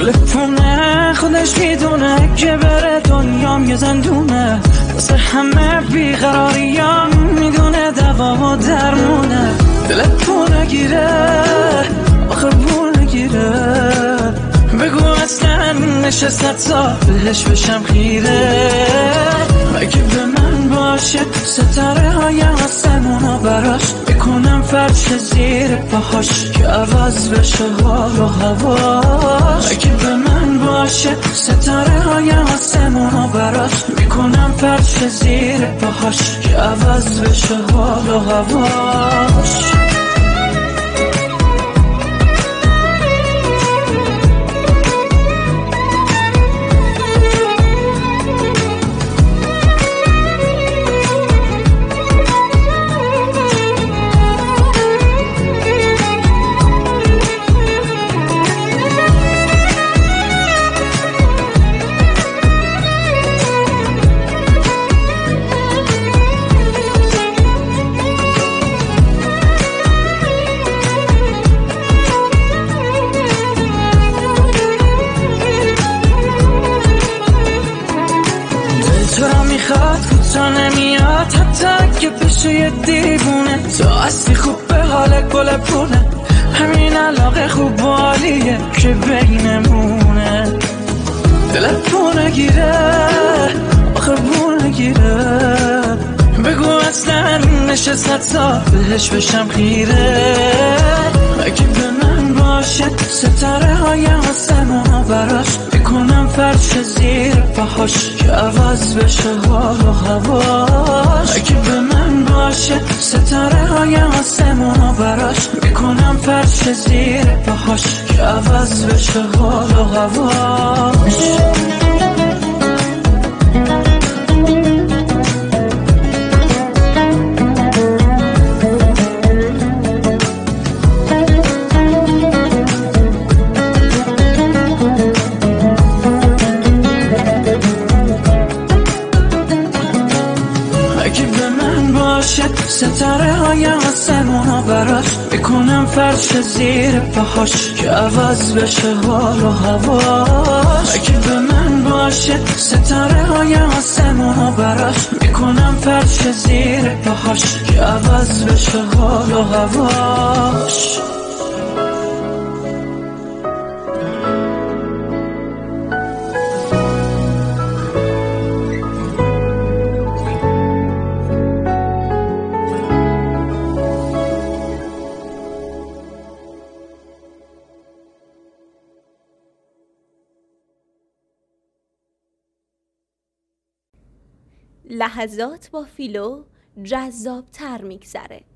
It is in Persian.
تلفونه خودش میدونه که بره دنیام یه زندونه، واسه همه بیقراریام میدونه دوا و درمونه. دلت تو نگیره آخه بول نگیره، بگو اصلا نشستت تا بهش بشم خیره. اگه به من باشه ستاره های آسمونا براش بکنم فرش زیر پاهاش که عوض بشه حال و هواش. اگه به من باشه ستاره های آسمونا براش بکنم فرش زیر پاهاش که عوض بشه حال و هواش. کوتا نمیاد حتی اگه بشه یه دیوونه، تو اصلی خوب به حال گل پونه، همین علاقه خوب و عالیه که بینمونه. دلت تو نگیره آخه بول نگیره، بگو اصلا نشست تا بهش بشم خیره. اگه به من باشه ستاره های آسمونا براش بکنم فرش زیر پاهاش که عوض بشه حال و هواش. اگه به من باشه ستاره های آسمونا براش بکنم فرش زیر پاهاش که عوض بشه حال و هواش. ستاره های آسمونا براش بکنم فرش زیر پاهاش که عوض بشه حال و هواش. اگه به من باشه ستاره های آسمونا براش بکنم فرش زیر پاهاش که عوض بشه حال و هواش. لحظات با فیلو جذاب تر میگذره.